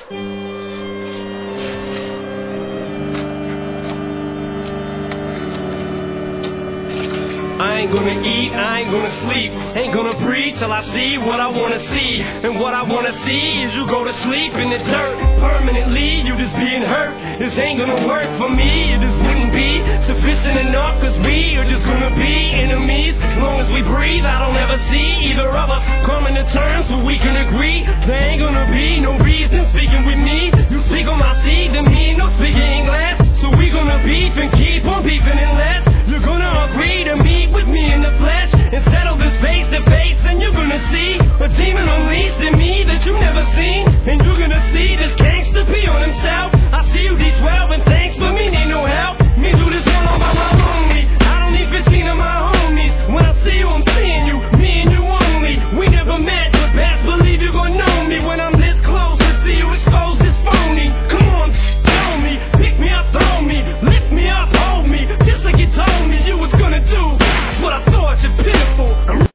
I ain't gonna eat, I ain't gonna sleep, ain't gonna breathe till I see what I wanna see. And what I wanna see is you go to sleep in the dirt permanently, you just being hurt. This ain't gonna work for me, it just wouldn't be sufficient enough, cause we are just gonna be enemies. As long as we breathe, I don't ever see either of us coming to terms where we can agree. There ain't gonna be no reason